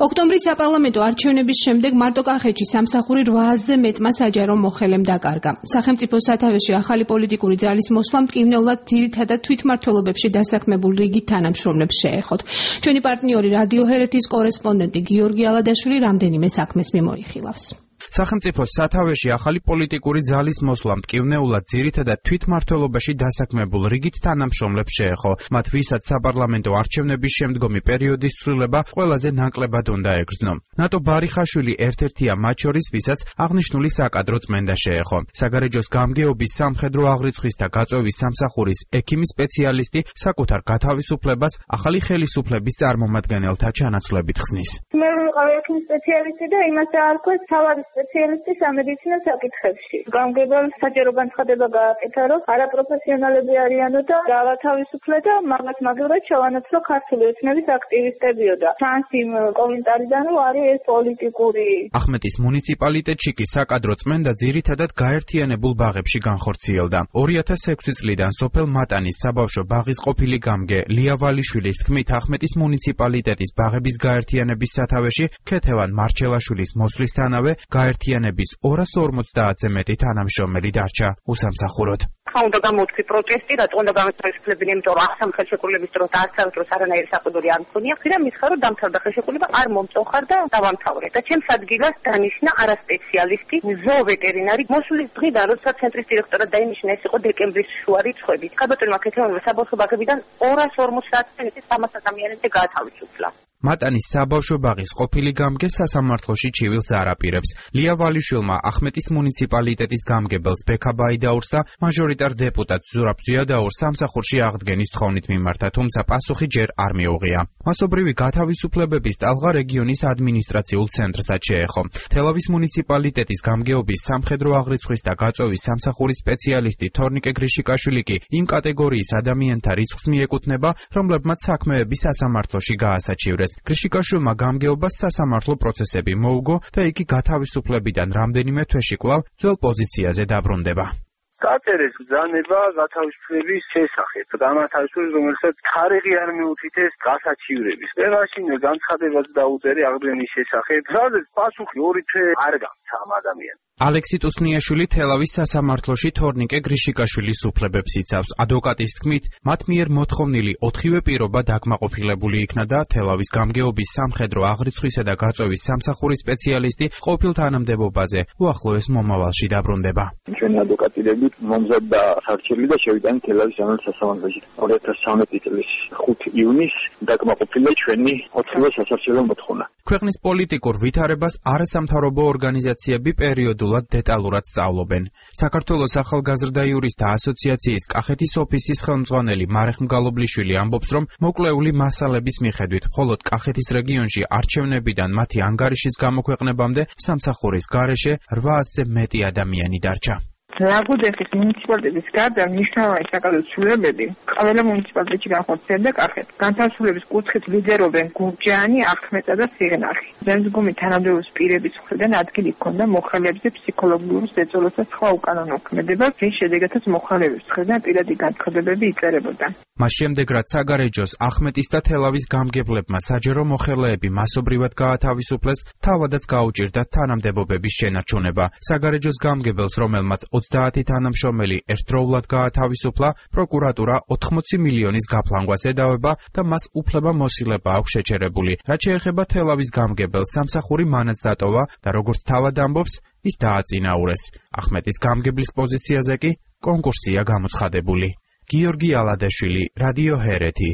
ოქტომბრის საპარლამენტო არჩევნების შემდეგ მარტო-კახეთში სამსახური 800-ზე მეტმა საჯარო მოხელემ დაკარგა. სახელმწიფო სათავეში ახალი პოლიტიკური ძალის მოსვლა მტკივნეულად ძირითადად თვითმმართველობებში დასაქმებულ რიგით თანამშრომლებს შეეხოთ. ჩვენი პარტნიორი რადიო ჰერეთის კორესპონდენტი გიორგი ალადაშვილი რამდენიმე საქმეს მიმოიხილავს. სახელმწიფოს სათავეში ახალი პოლიტიკური ძალის მოსვლა მტკივნეულად ძირითადად თვითმმართველობაში დასაქმებულ რიგით თანამშრომლებს შეეხო. მათ ვისაც საპარლამენტო არჩევნების შემდგომი პერიოდის ცვლილება ყველაზე ნაკლებად უნდა ეგრძნო. ნატო ბარიხაშვილი ერთ-ერთია მათ შორის, ვისაც აღნიშნული საკადრო წმენდა შეეხო. საგარეჯოს გამგეობის სამხედრო აღრიცხვის და გაწვევის სამსახურის ექიმი სპეციალისტი საკუთარ გათავისუფლებას ახალი ხელისუფლების წარმომადგენელთა ჩანაცვლებით ხსნის. მე ვიყავი ექიმი სპეციალისტი და იმას არქვეს თავად სპეციალისტი სამედიცინო საკითხებში. გამგებელ საჯარო განცხადება გააკეთა, რომ არაპროფესიონალები არიანო და დავათავისუფლე და მაგათ მაგევრად შევანაცვლო ქართული ეთნების აქტივისტებიო და ჩანს იმ კომენტარიდან, რომ არის ეს პოლიტიკური. ახმეტის მუნიციპალიტეტში კი საკადრო წმენდა ძირითადად გაერთიანებულ ბაღებში განხორციელდა. 2006 წლიდან სოფელ მატანის საბავშვო ბაღის ყოფილი გამგე ლია ვალიშვილის თქმით, ახმეტის მუნიციპალიტეტის ბაღების გაერთიანების სათავეში ქეთევან მარჩელაშვილის მოსვლისთანავე გაერთიანების 250-ზე მეტი თანამშრომელი დარჩა უსამსახუროდ. უნდა გამოვთქვი პროტესტი, რატო უნდა გამოსწორებლებინი, იმიტომ რომ ახსამ ხელშეკრულების დროს და არც დროს არანაირი საყიდური არ მქონია. ხირა მისხა რომ დამთავრდა ხელშეკრულება, არ მომწოხარ და დავამთავრე. და ჩემს ადგილას დანიშნა არასპეციალისტი, ზოოვეტერინარი. მოსვლის დღიდან, როდესაც ცენტრის დირექტორად დაინიშნა, ეს იყო დეკემბრის შუა რიცხვები. ქაბატონმა ქეთევანმა საბავშვო ბაღებიდან 250-ზე 300 ადამიანებზე გაათავისუფლა. მატანის საბავშვო ბაღის ყოფილი გამგე სასამართლოში ჩივილს არ აპირებს. ლია ვალიშვილმა ახმეტის მუნიციპალიტეტის გამგებელს ბექა ბაიდაურს და მაჟორიტარ დეპუტატს ზურაბ ზიადაურს სამსახურში აღდგენის თხოვნით მიმართა, თუმცა პასუხი ჯერ არ მიუღია. მასობრივი გათავისუფლებების ტალღა რეგიონის ადმინისტრაციულ ცენტრსაც შეეხო. თელავის მუნიციპალიტეტის გამგეობის სამხედრო აღრიცხვის და გაწვევის სამსახურის სპეციალისტი თორნიკე გრიშიკაშვილი კი იმ კატეგორიის ადამიანთა რიცხვს მიეკუთვნება, რომლებმაც საქმეები სასამართლოში გაასაჩივრეს. გრიშიკაშვილმა გამგეობას სასამართლო პროცესები მოუგო და იგი გათავისუფლებიდან რამდენიმე თვეში კვლავ ძველ პოზიციაზე დაბრუნდება. დაწერეს ბრძანება გათავისუფლების შესახებ. განათავისუფლეს, რომელსაც თარიღი არ მიუთითეს გასაჩივრების. მაშინვე განცხადებაც დაუწერე აღდგენის შესახებ. სადაც პასუხი 2 თვე არ გამცა ამ ადამიანს. ალექსი ტუსნიაშვილი თელავის სასამართლოში თორნიკე გრიშიკაშვილის უფლებებს იცავს. ადვოკატის თქმით, მათ მიერ მოთხოვნილი 4-ვე პირობა დაკმაყოფილებული იქნა და თელავის გამგეობის სამხედრო აღრიცხვისა და გაწვევის სამსახურის სპეციალისტი ყოფილ თანამდებობაზე უახლოეს მომავალში დაბრუნდება. ჩვენი ადვოკატირები მომზადდა სარჩელი და შევიტანეთ თელავის სასამართლოში. 2013 წლის 5 ივნისს დაკმაყოფილდა ჩვენი 4-ვე სასარჩელო მოთხოვნა. ქვეყნის პოლიტიკურ ვითარებას არასამთავრობო ორგანიზაციები პერიოდულად დეტალურად სწავლობენ. საქართველოს ახალგაზრდა იურისტთა ასოციაციის კახეთის ოფისის ხელმძღვანელი მარეხ მგალობლიშვილი ამბობს, რომ მოკლეული მასალების მიხედვით, მხოლოდ კახეთის რეგიონში არჩევნებიდან მათი ანგარიშის გამოქვეყნებამდე სამსახურის გარეშე 800-ზე მეტი ადამიანი დარჩა. რაგუდეხის მუნიციპალიტეტის გარდა მნიშვნელოვანი საკადრო ცვლილებები ყველა მუნიციპალიტეტში განხორციელდა კახეთს. განთავისუფლების კუთხით ლიდერობენ გურჯაანი, ახმეტა და სიღნაღი. ზემსგომი თანამდებობის პირების მხრიდან ადგილი ჰქონდა მოხელეებზე ფსიქოლოგიურ ზეწოლას და სხვა უკანონო ქმედებას, რის შედეგადაც მოხელეების მხრიდან პირადი განცხადებები იწერებოდა. მას შემდეგ, რაც საგარეჯოს ახმეტის და თელავის გამგებლებმა საჯარო მოხელეები მასობრივად გაათავისუფლეს, თავადაც გაუჭირდათ თანამდებობების შენარჩუნება. საგარეჯოს გამგებელს, რომელმაც 30 თანამშრომელი ერთდროულად გაათავისუფლა, პროკურატურა 80 მილიონის გაფლანგვას ედავება და მას უფლება მოსილება აქვს შეჩერებული. რაც შეეხება თელავის გამგებელს, სამსახური მანაც დატოვა და როგორც თავად ამბობს, ის დააწინაურეს. ახმეტის გამგებლის პოზიციაზე კი კონკურსია გამოცხადებული. გიორგი ალადაშვილი, რადიო ჰერეთი.